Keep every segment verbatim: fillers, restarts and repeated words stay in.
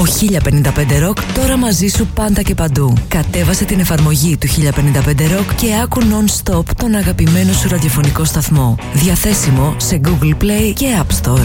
Ο χίλια πενήντα πέντε Rock τώρα μαζί σου πάντα και παντού. Κατέβασε την εφαρμογή του χίλια πενήντα πέντε Rock και άκου non-stop τον αγαπημένο σου ραδιοφωνικό σταθμό. Διαθέσιμο σε Google Play και App Store.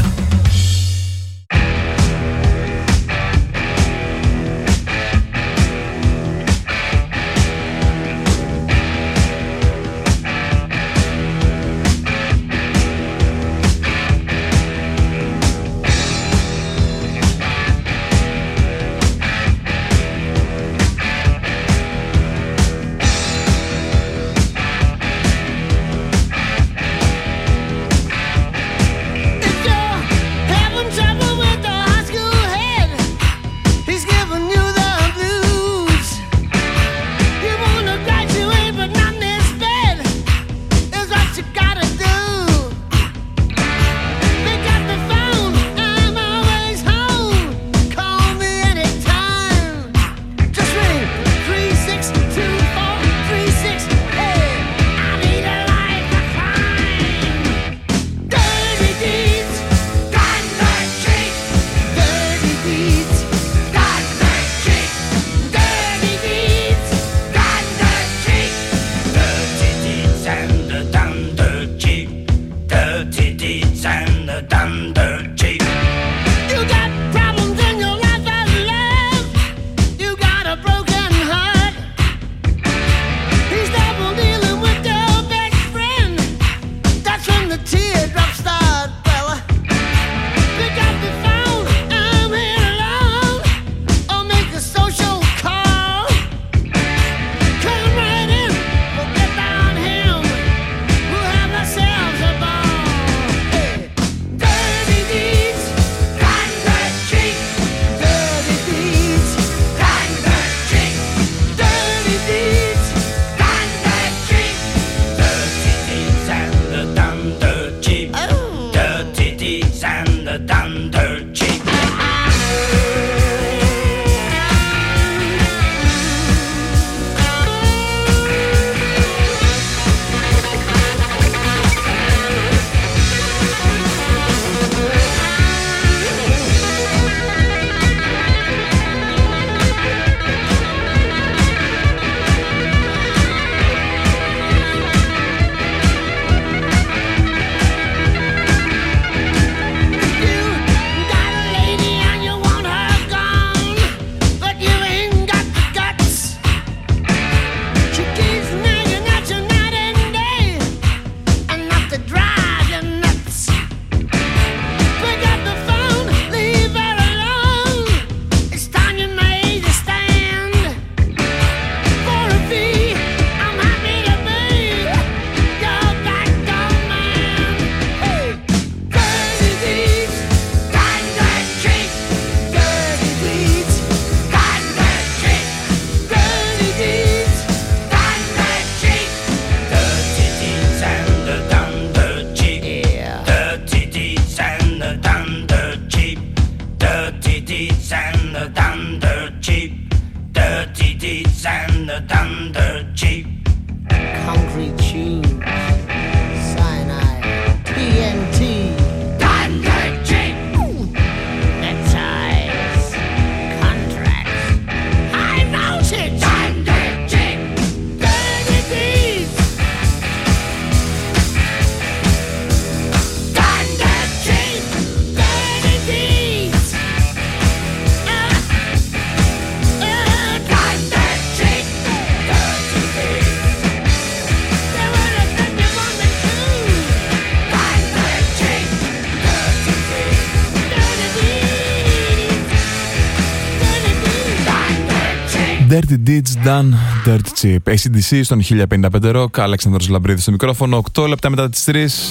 Dirty Deeds Done Dirt Cheap. έι σι ντι σι στον χίλια πενήντα πέντε Rock. Αλέξανδρος Λαμπρίδης στο μικρόφωνο. οκτώ λεπτά μετά τις τρεις.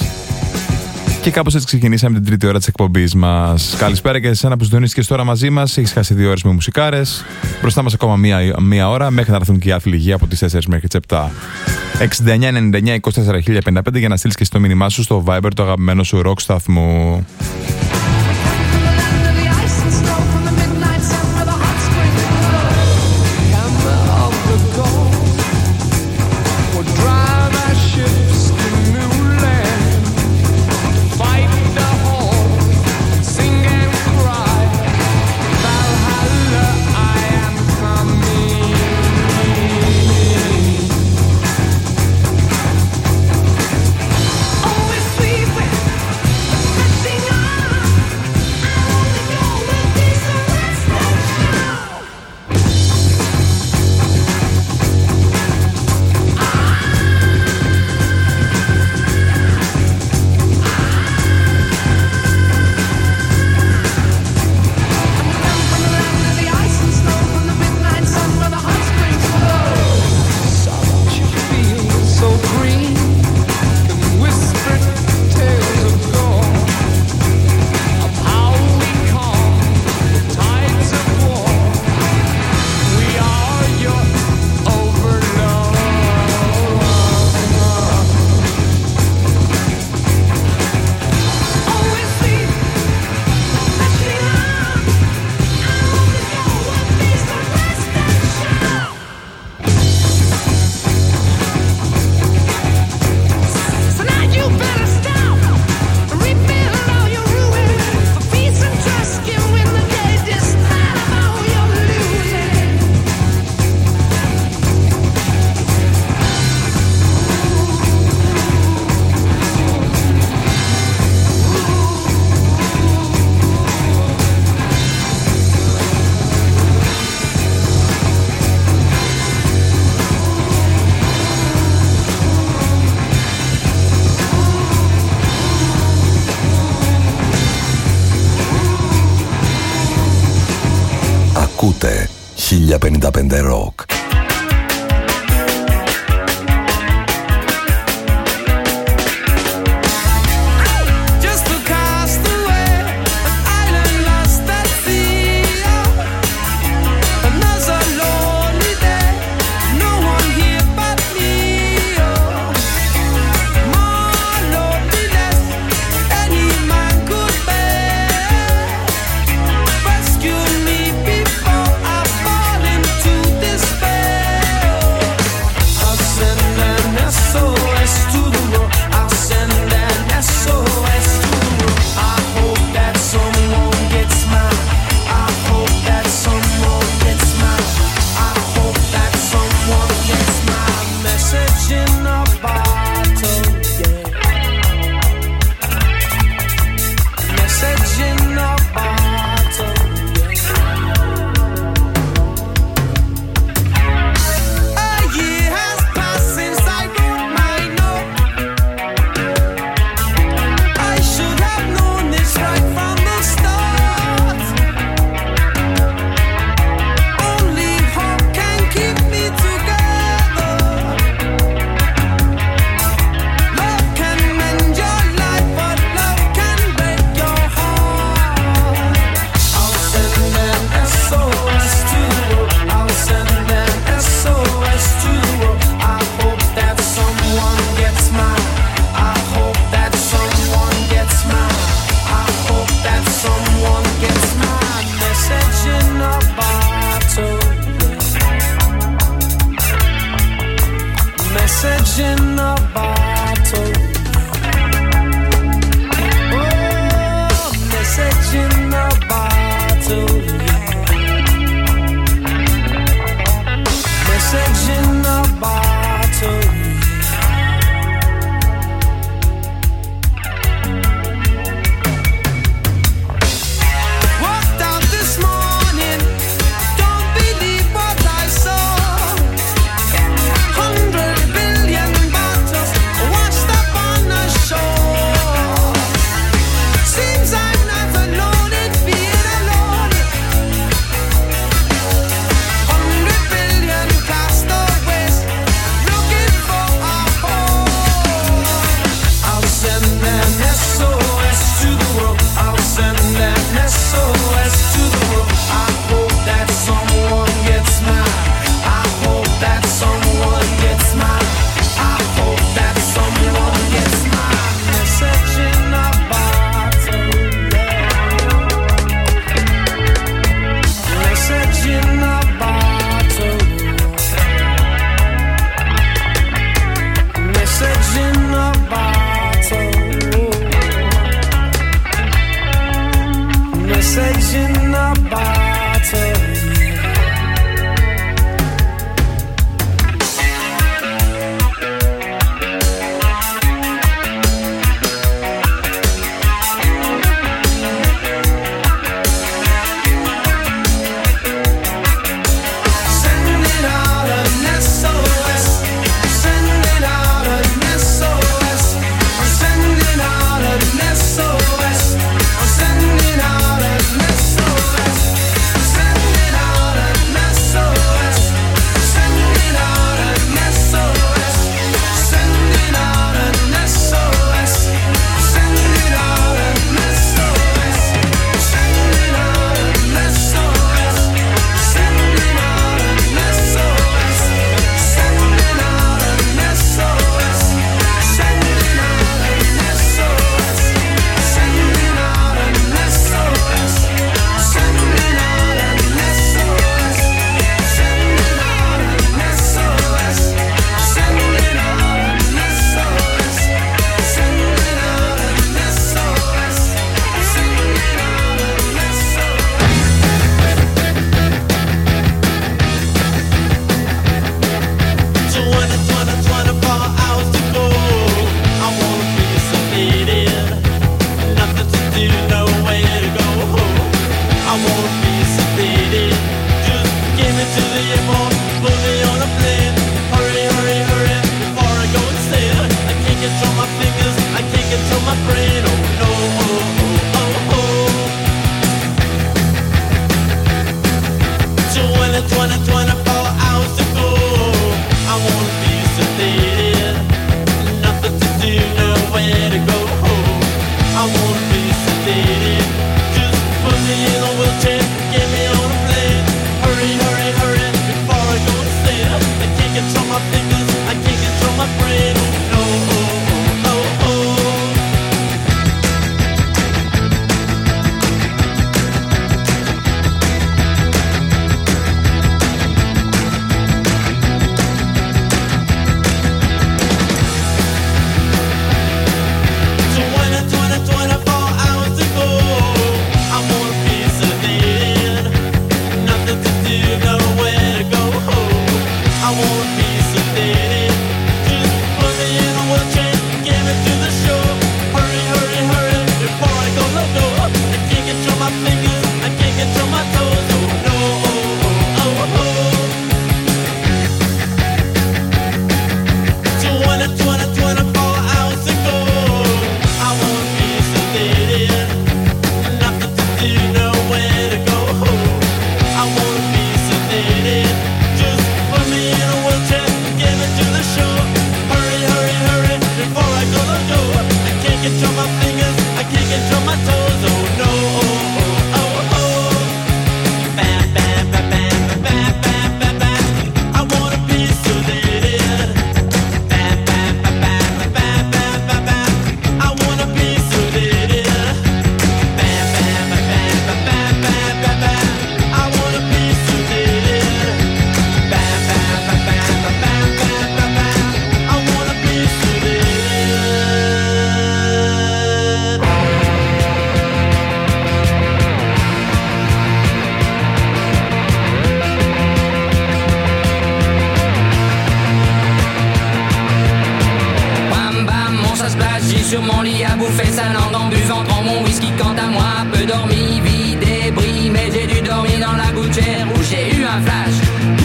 Και κάπως έτσι ξεκινήσαμε την τρίτη ώρα της εκπομπής μας. Καλησπέρα και σε εσένα που συντονίστηκες τώρα μαζί μας. Έχεις χάσει δύο ώρες με μουσικάρες. Μπροστά μας ακόμα μία, μία ώρα μέχρι να έρθουν και οι άθλοι υγεία από τις τέσσερις μέχρι τις επτά. εξήντα εννιά ενενήντα εννιά είκοσι τέσσερα χίλια πενήντα πέντε για να στείλεις και στο μήνυμά σου στο Viber το αγαπημένο σου rock σταθμού. Fight the horde, sing and cry, Valhalla. Ακούτε χίλια πενήντα πέντε Rock. un flash.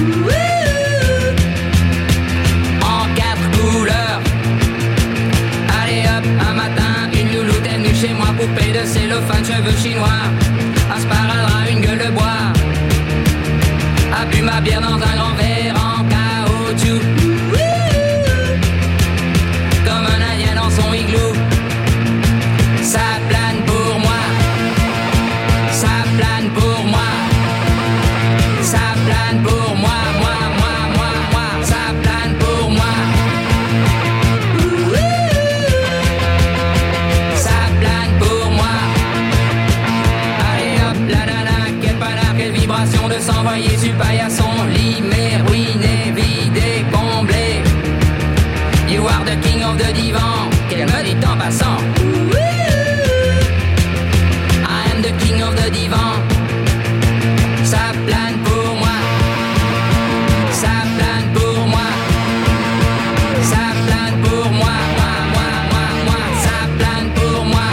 En quatre couleurs. Allez hop, un matin, une louloute est venue chez moi, poupée de cellophane, cheveux chinois, un sparadrap, une gueule de bois, a bu ma bière dans un grand verre en caoutchouc, comme un indien dans son igloo. Ça plane pour moi, ça plane pour moi, ça plane pour moi, moi, moi, moi, moi, ça plane pour moi. Ça plane pour moi. Allez hop, la la la, quel panard, quelle vibration de s'envoyer sur paillasson, limé, ruiné, vidé, comblé. You are the king of the divan, qu'elle me dit en passant. I am the king of the divan. Ça plane pour moi. Ça plane pour moi. Ça plane pour moi. Moi, moi, moi, moi. Ça plane pour moi.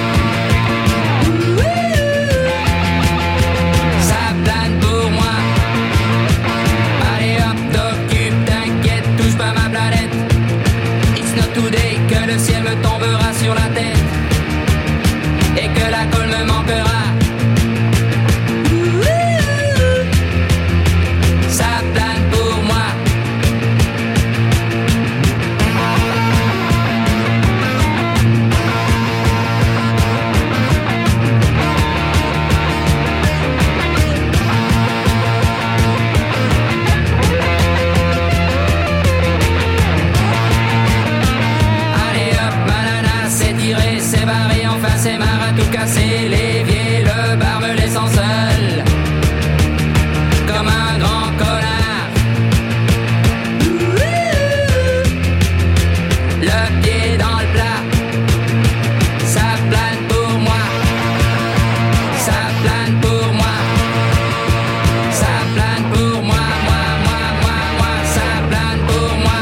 Ça plane pour moi. Allez hop, t'occupe, t'inquiète, touche pas ma planète. It's not today que le ciel me tombera sur la tête et que la colle me manquera. Ça plane pour moi. Allez hop, banana, c'est tiré, c'est barré, enfin c'est marre à tout casser. L'évier, le bar me laissant seul, comme un grand connard. Le pied dans le plat, ça plane pour moi. Ça plane pour moi. Ça plane pour moi, moi, moi, moi, moi. Ça plane pour moi.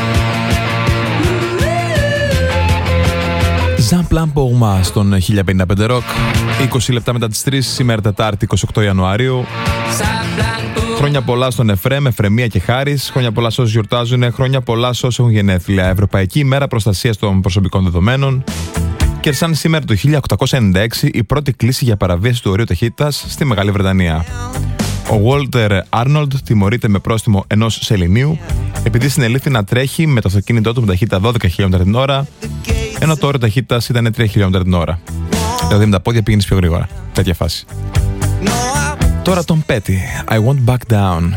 Ζαν Πλάν Πογμά στον χίλια πενήντα πέντε Rock. είκοσι λεπτά μετά τις τρεις, σήμερα Τετάρτη εικοστή ογδόη Ιανουαρίου. Ça plane pour Χρόνια πολλά στον Εφρέμ, Εφρεμία και Χάρης. Χρόνια πολλά σε όσους γιορτάζουν. Χρόνια πολλά σε όσους έχουν γενέθλια. Ευρωπαϊκή ημέρα προστασίας των προσωπικών δεδομένων. Και σαν σήμερα το χίλια οκτακόσια ενενήντα έξι η πρώτη κλήση για παραβίαση του ορίου ταχύτητας στη Μεγάλη Βρετανία. Ο Walter Arnold τιμωρείται με πρόστιμο ενός σεληνίου επειδή συνελήφθη να τρέχει με το αυτοκίνητό του με ταχύτητα δώδεκα χιλιόμετρα την ώρα, ενώ το όριο ταχύτητας ήταν τρία χιλιόμετρα την ώρα. Δηλαδή με τα πόδια πήγαινες πιο γρήγορα. Τέτοια φάση. Τώρα τον Petty, I won't back down.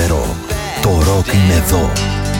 Rock. Το rock είναι εδώ.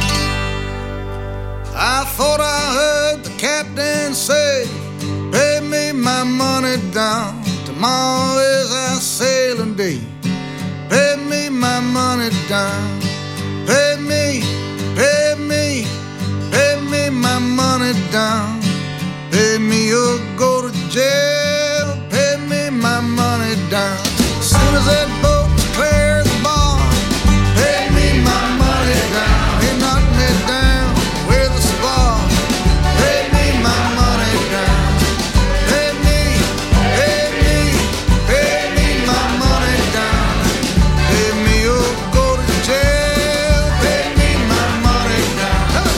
I thought I heard the captain say, pay me my money down. Tomorrow is our sailing day. Pay me my money down. Pay me, pay me, pay me my money down. Pay me or go to jail. Pay me my money down. As soon as that boat clears the bar, pay me my money down. He knocked me down with a spar. Pay me my money down. Pay me, pay me, pay me my money down. Pay me or go to jail. Pay me my money down. Hey!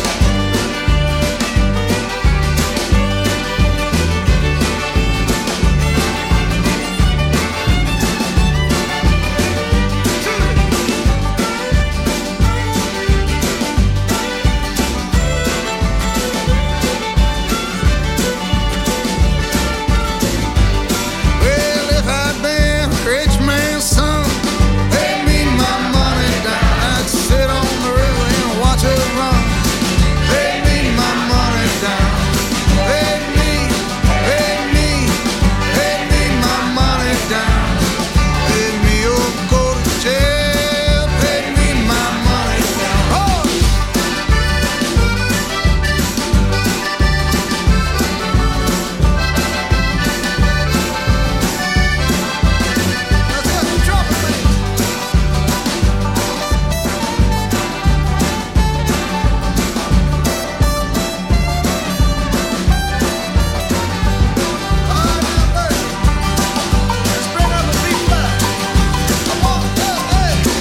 Well, if I'd been a rich man's son, pay me my money down. I'd sit on the river and watch it run. Pay me my money down. Pay me, pay me, pay me my money down. Pay me or go to jail. Pay me my money down. Oh! Let's get some trumpet, baby. All right, now, baby. Let's bring up the beat back. Come on, hey, hey.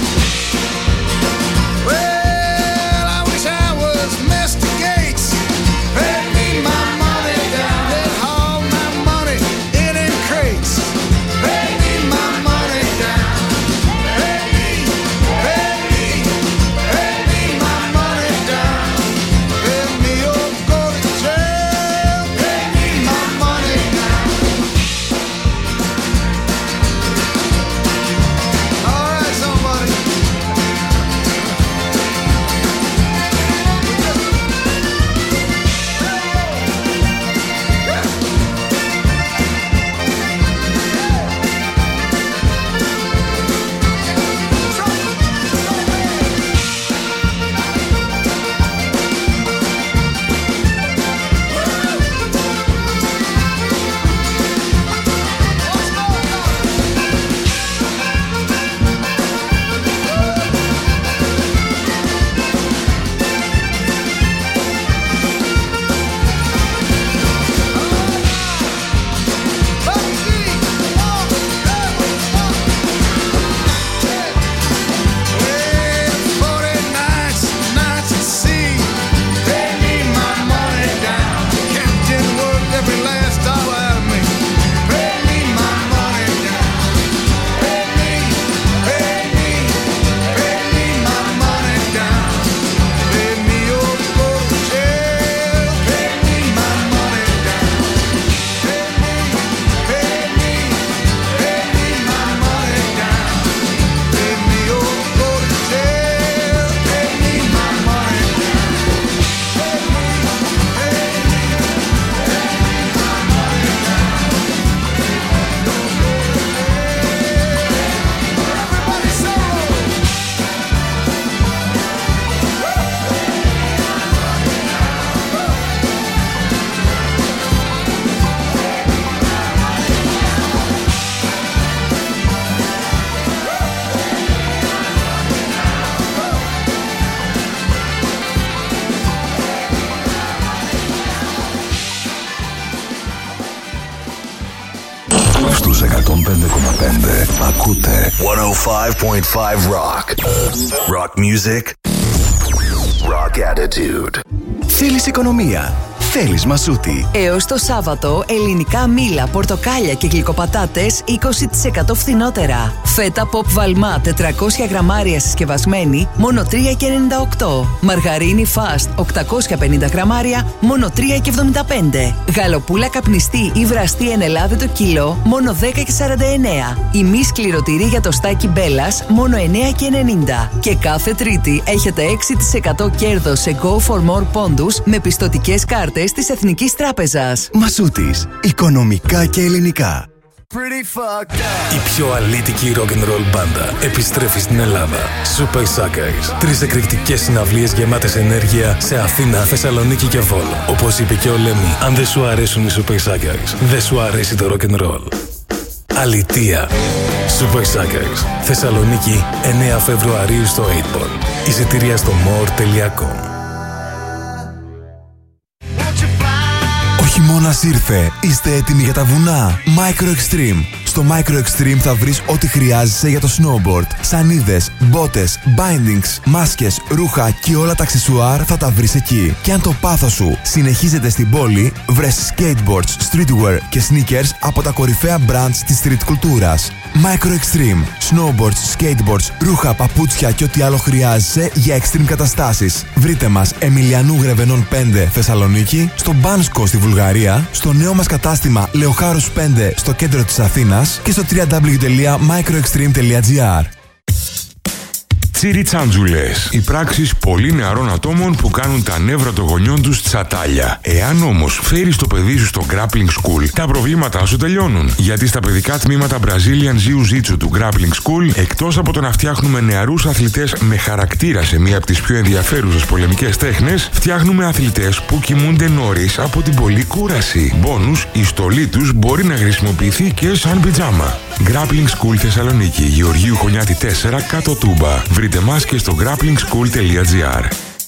Well, I wish I was Mister Gates. Pay me my money down. They'd haul my money in in crates. Pay me my money down. Pay me, pay me, pay me my money down. Pay me or go to jail. Pay me my money down. All right, somebody. Στους εκατόν πέντε κόμμα πέντε ακούτε εκατόν πέντε κόμμα πέντε Rock. Rock music. Rock attitude. Θέλεις οικονομία. θέλεις Μασούτη. Έως το Σάββατο, ελληνικά μήλα, πορτοκάλια και γλυκοπατάτες είκοσι τοις εκατό φθηνότερα. Φέτα Pop Βαλμά τετρακόσια γραμμάρια συσκευασμένη, μόνο τρία και ενενήντα οκτώ. Μαργαρίνη Fast οκτακόσια πενήντα γραμμάρια, μόνο τρία και εβδομήντα πέντε. Γαλοπούλα καπνιστή ή βραστή εν Ελλάδα το κιλό, μόνο δέκα και σαράντα εννέα. Η μη σκληρωτηρή για το στάκι Μπέλας, μόνο εννέα και ενενήντα. Και κάθε Τρίτη έχετε έξι τοις εκατό κέρδος σε Go for More πόντους με πιστωτικές κάρτες της Εθνικής Τράπεζας. Μασούτης. Οικονομικά και ελληνικά. Η πιο αλήτικη rock'n'roll μπάντα επιστρέφει στην Ελλάδα. Super Suckers. Τρεις εκρηκτικές συναυλίες γεμάτες ενέργεια σε Αθήνα, Θεσσαλονίκη και Βόλο. Όπως είπε και ο Λέμι, αν δεν σου αρέσουν οι Super Suckers, δεν σου αρέσει το rock'n'roll. Αλητεία. Super Suckers. Θεσσαλονίκη, εννέα Φεβρουαρίου στο οκτώ Ball. Εισιτήρια στο more τελεία com. Ο χειμώνας ήρθε. Είστε έτοιμοι για τα βουνά? Micro Extreme. Στο Micro Extreme θα βρεις ό,τι χρειάζεσαι για το snowboard. Σανίδες, μπότες, bindings, μάσκες, ρούχα και όλα τα αξεσουάρ θα τα βρεις εκεί. Και αν το πάθος σου συνεχίζεται στην πόλη, βρες skateboards, streetwear και sneakers από τα κορυφαία brands της street κουλτούρας. Micro Extreme. Snowboards, skateboards, ρούχα, παπούτσια και ό,τι άλλο χρειάζεσαι για extreme καταστάσεις. Βρείτε μας Εμιλιανού Γρεβενών πέντε Θεσσαλονίκη, στο Μπάνσκο στη Βουλγαρία, στο νέο μας κατάστημα Λεοχάρους πέντε στο κέντρο της Αθήνας και στο double-u double-u double-u τελεία microextreme τελεία gr. Τσιριτσάντζουλες. Οι πράξεις πολύ νεαρών ατόμων που κάνουν τα νεύρα των γονιών τους τσατάλια. Εάν όμως φέρεις το παιδί σου στο Grappling School, τα προβλήματά σου τελειώνουν. Γιατί στα παιδικά τμήματα Brazilian Jiu-Jitsu του Grappling School, εκτός από το να φτιάχνουμε νεαρούς αθλητές με χαρακτήρα σε μία από τις πιο ενδιαφέρουσες πολεμικές τέχνες, φτιάχνουμε αθλητές που κοιμούνται νωρίς από την πολλή κούραση. Μπόνους, η στολή τους μπορεί να χρησιμοποιηθεί και σαν πιτζάμα. Grappling School Θεσσαλονίκη, Γεωργίου Χωνιάτη τέσσερα, κάτω Τούμπα. Βρείτε μας και στο grappling school τελεία gr.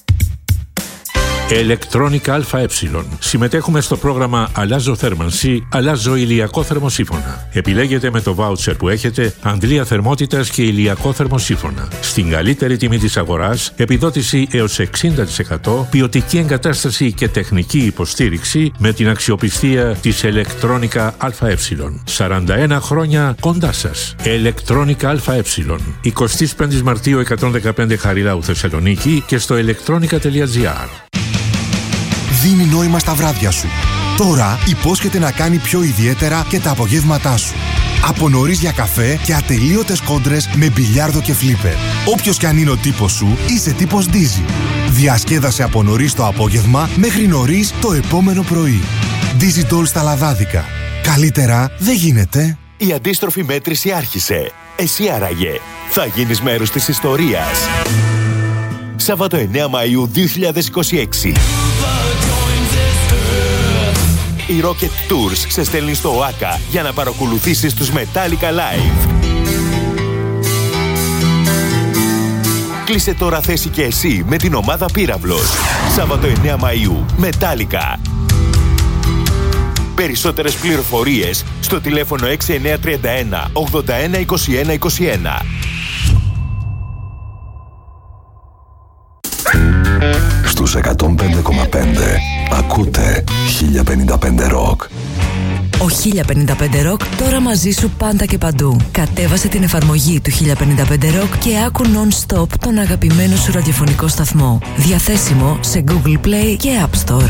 Electronica ΑΕ. Συμμετέχουμε στο πρόγραμμα Αλλάζω θέρμανση, αλλάζω ηλιακό θερμοσύφωνα. Επιλέγετε με το βάουτσερ που έχετε αντλία θερμότητας και ηλιακό θερμοσύφωνα. Στην καλύτερη τιμή της αγοράς, επιδότηση έως εξήντα τοις εκατό, ποιοτική εγκατάσταση και τεχνική υποστήριξη με την αξιοπιστία της Electronica ΑΕ. σαράντα ένα χρόνια κοντά σας. Electronica ΑΕ. εικοστή πέμπτη Μαρτίου εκατόν δεκαπέντε Χαριλάου Θεσσαλονίκη και στο electronica τελεία gr. Δίνει νόημα στα βράδια σου. Τώρα υπόσχεται να κάνει πιο ιδιαίτερα και τα απογεύματά σου. Από νωρίς για καφέ και ατελείωτες κόντρες με μπιλιάρδο και φλίπερ. Όποιος κι αν είναι ο τύπος σου, είσαι τύπος Dizzy. Διασκέδασε από νωρίς το απόγευμα μέχρι νωρίς το επόμενο πρωί. Dizzy Doll στα λαδάδικα. Καλύτερα δεν γίνεται. Η αντίστροφη μέτρηση άρχισε. Εσύ άραγε θα γίνεις μέρος της ιστορίας. Σάββατο εννέα Μαΐου δύο χιλιάδες είκοσι έξι. Η Rocket Tours σε στέλνει στο ΟΑΚΑ για να παρακολουθήσεις τους Metallica Live. Κλείσε τώρα θέση και εσύ με την ομάδα Πύραυλος. Σάββατο εννέα Μαΐου, Metallica. Περισσότερες πληροφορίες στο τηλέφωνο έξι εννέα τρία ένα ογδόντα ένα είκοσι ένα είκοσι ένα. Στους εκατόν πέντε κόμμα πέντε ακούτε χίλια πενήντα πέντε Rock. Ο χίλια πενήντα πέντε Rock τώρα μαζί σου πάντα και παντού. Κατέβασε την εφαρμογή του χίλια πενήντα πέντε Rock και άκου non-stop τον αγαπημένο σου ραδιοφωνικό σταθμό. Διαθέσιμο σε Google Play και App Store.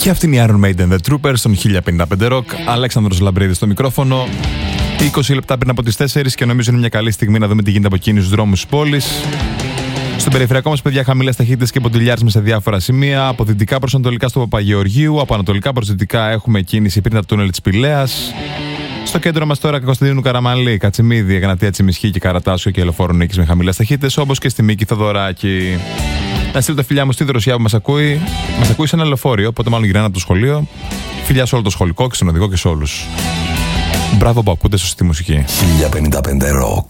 Και αυτή είναι η Iron Maiden The Troopers στον χίλια πενήντα πέντε Rock. Αλέξανδρος Λαμπρίδης στο μικρόφωνο. είκοσι λεπτά πριν από τις τέσσερις και νομίζω είναι μια καλή στιγμή να δούμε τι γίνεται από εκείνους τους δρόμους της πόλης. Στον περιφερειακό μας, παιδιά, χαμηλές ταχύτητες και ποντιλιάρισμα σε διάφορα σημεία. Από δυτικά προς ανατολικά στο Παπαγεωργίου, από ανατολικά προς δυτικά έχουμε κίνηση πριν από το τούνελ της Πηλαίας. Στο κέντρο μας τώρα Κωνσταντίνου Καραμανλή, Κατσιμίδη, Εγνατία Τσιμισχή και Καρατάσιο και Ελεφόρου Νίκης με χαμηλές ταχύτητες, όπως και στη Μίκη Θοδωράκη. Να στείλω τα φιλιά μου στη Δροσιά που μας ακούει. Μας ακούει σε ένα λεωφόριο, οπότε μάλλον γυρνάνε από το σχολείο. Φιλιά σε όλο το σχολικό και στον οδηγό και σε όλους. Μπράβο που ακούτε σωστή μουσική. χίλια πενήντα πέντε Rock.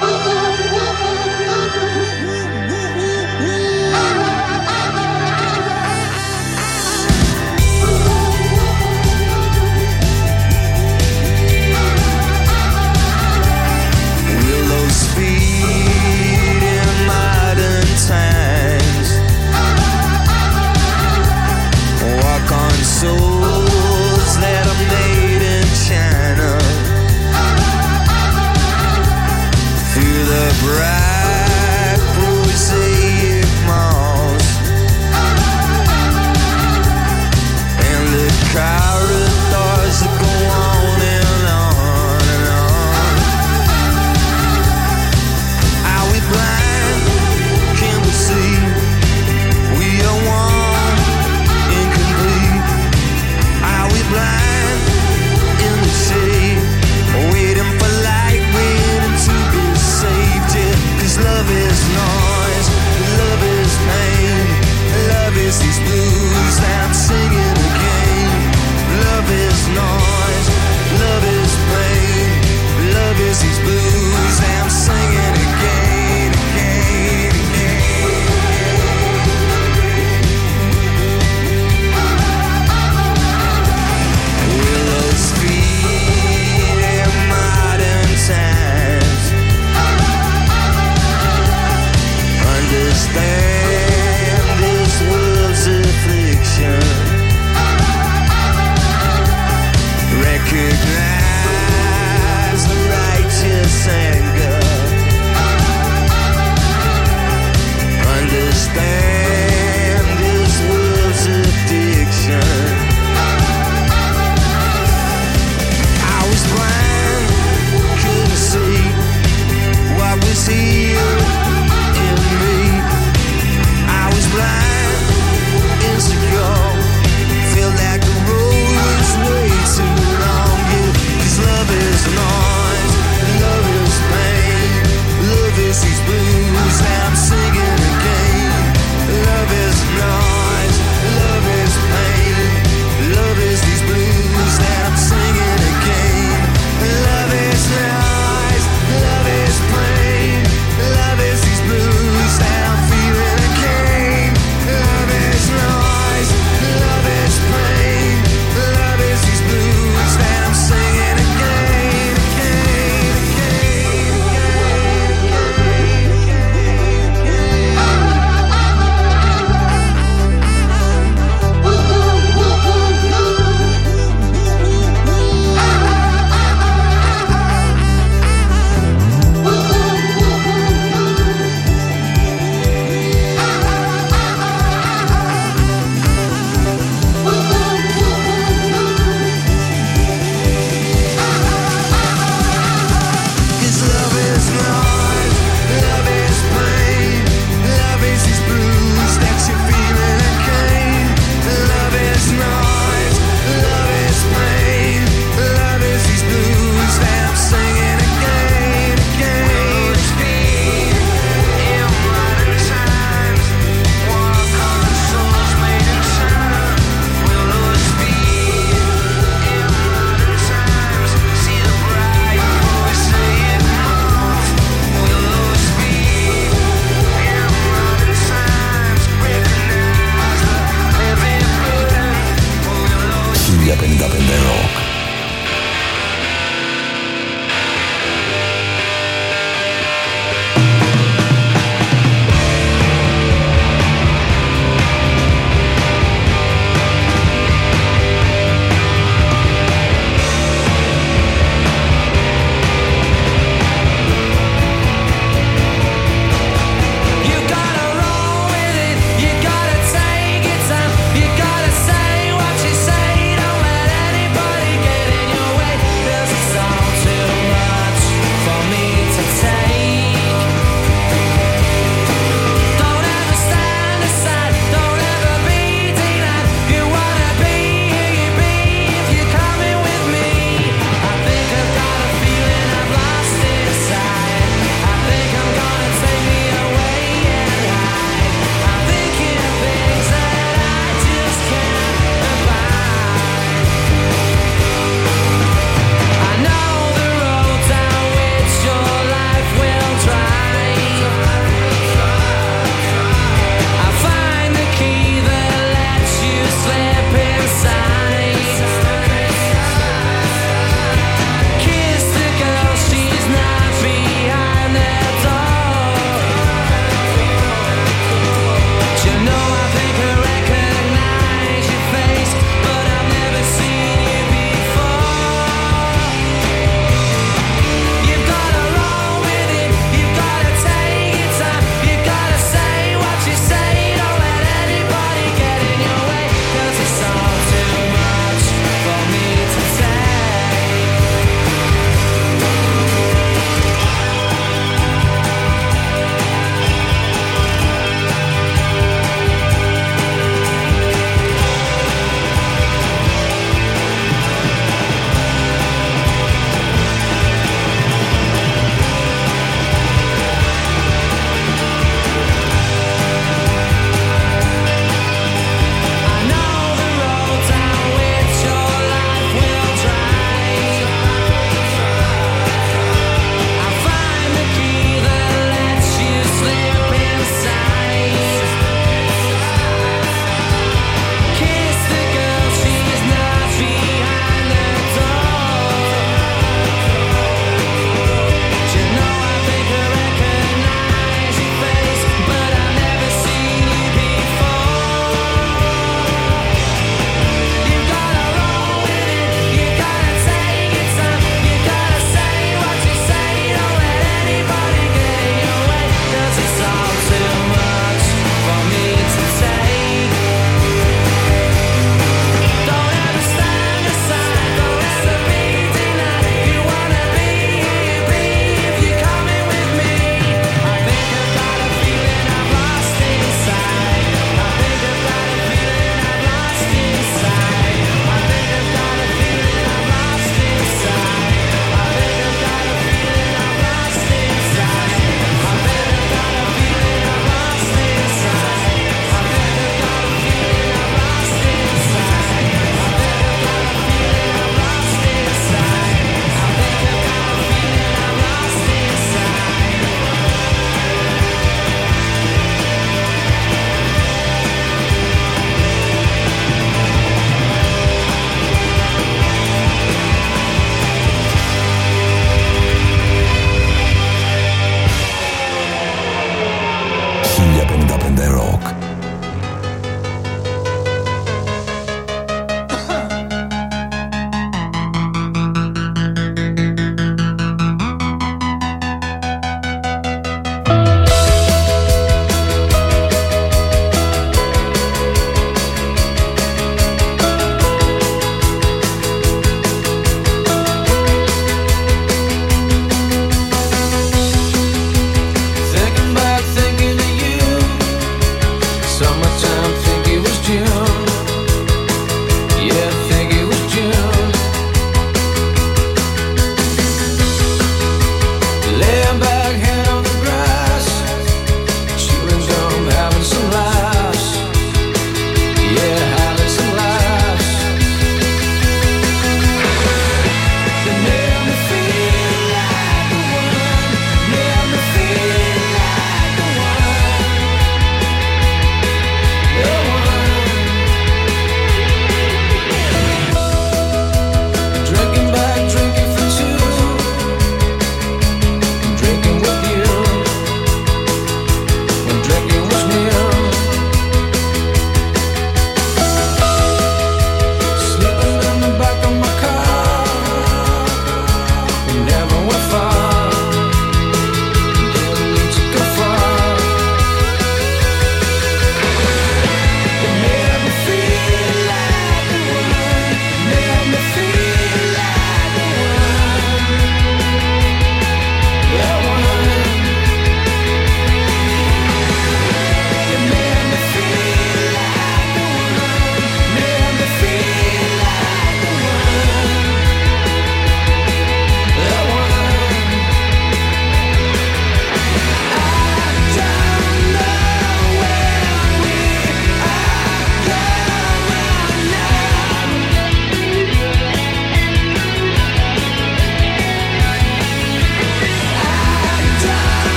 Souls that are made in China, through the bright prosaic malls and the corridors that go on and on and on. Are we blind? Can we see? We are one. Blind in the shade, waiting for light, waiting to be saved. Yeah, 'cause love is noise, love is pain, love is these blues that I'm singing again. Love is noise, love is pain, love is these blues that I'm singing again, again, again. Understand this world's affliction. Recognize the righteous anger. Understand this world's addiction. I was blind, couldn't see what was here. Blind, insecure, feel like the road was way too long. Yeah, 'cause love is noise, love is pain.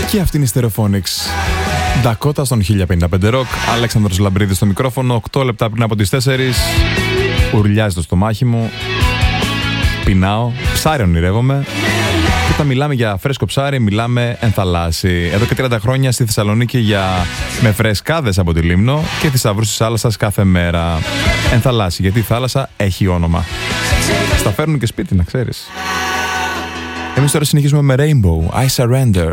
Και αυτή είναι η Stereophonics. Ντακότα στον χίλια πενήντα πέντε Rock. Αλέξανδρος Λαμπρίδης στο μικρόφωνο. οκτώ λεπτά πριν από τις τέσσερις. Ουρλιάζει το στομάχι μου. Πεινάω. Ψάρι ονειρεύομαι. Και όταν μιλάμε για φρέσκο ψάρι, μιλάμε ενθαλάσσι. Εδώ και τριάντα χρόνια στη Θεσσαλονίκη για... με φρεσκάδες από τη Λίμνο και θησαυρούς της θάλασσας κάθε μέρα. Ενθαλάσσι, γιατί η θάλασσα έχει όνομα. Στα φέρνουν και σπίτι, να ξέρεις. Εμείς τώρα συνεχίζουμε με Rainbow, I Surrender.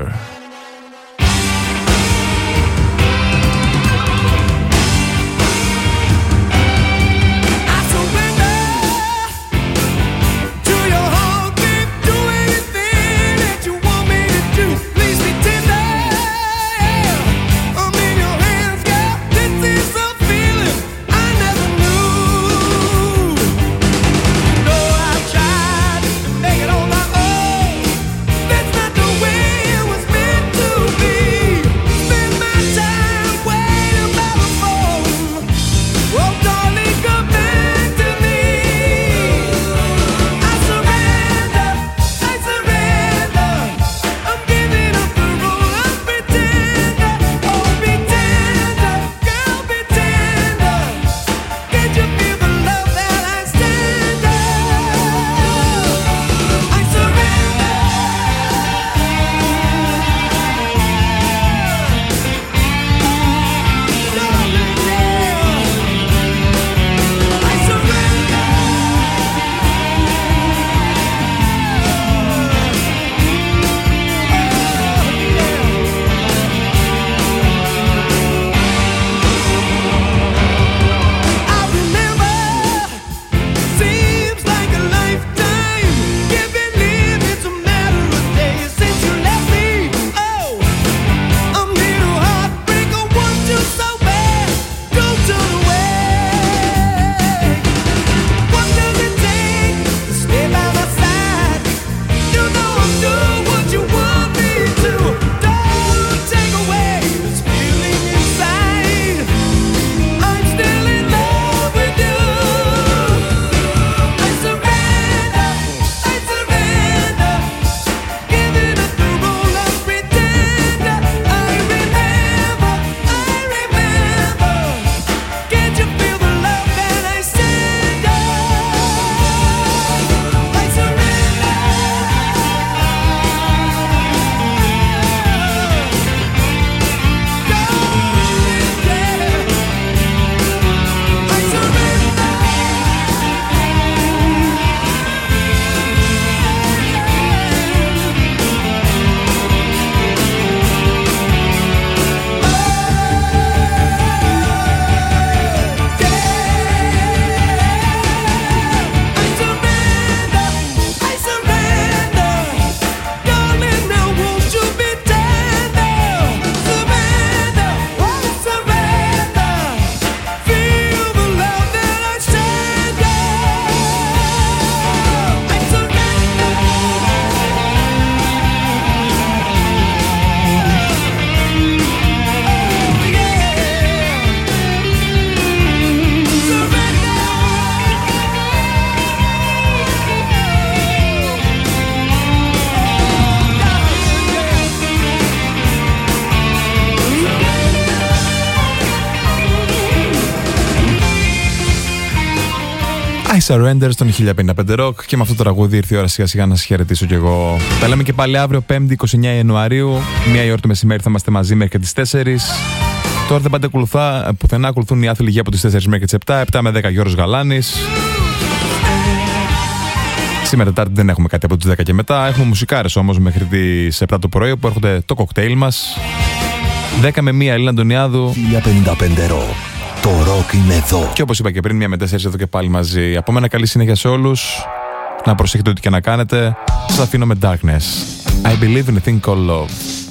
I Surrender στον χίλια πενήντα πέντε Rock και με αυτό το τραγούδι ήρθε η ώρα σιγά σιγά να σας χαιρετήσω κι εγώ. Τα λέμε και πάλι αύριο πέμπτη είκοσι εννέα Ιανουαρίου, μία η ώρα το μεσημέρι θα είμαστε μαζί μέχρι και τις τέσσερις. Τώρα δεν πάντα ακολουθά, πουθενά ακολουθούν οι άθλοι από τις τέσσερις μέχρι τις επτά, επτά με δέκα Γιώργος Γαλάνης. Σήμερα Τετάρτη δεν έχουμε κάτι από τις δέκα και μετά, έχουμε μουσικάρες όμως μέχρι τις επτά το πρωί που έρχονται το κοκτέιλ μας. δέκα με μία Ελίνα Αντωνιάδου. χίλια πενήντα πέντε Rock. Το ροκ είναι εδώ. Και όπως είπα και πριν, μία με τέσσερις εδώ και πάλι μαζί. Από μένα καλή συνέχεια σε όλους. Να προσέχετε ό,τι και να κάνετε. Σας αφήνω με Darkness. I believe in a thing called love.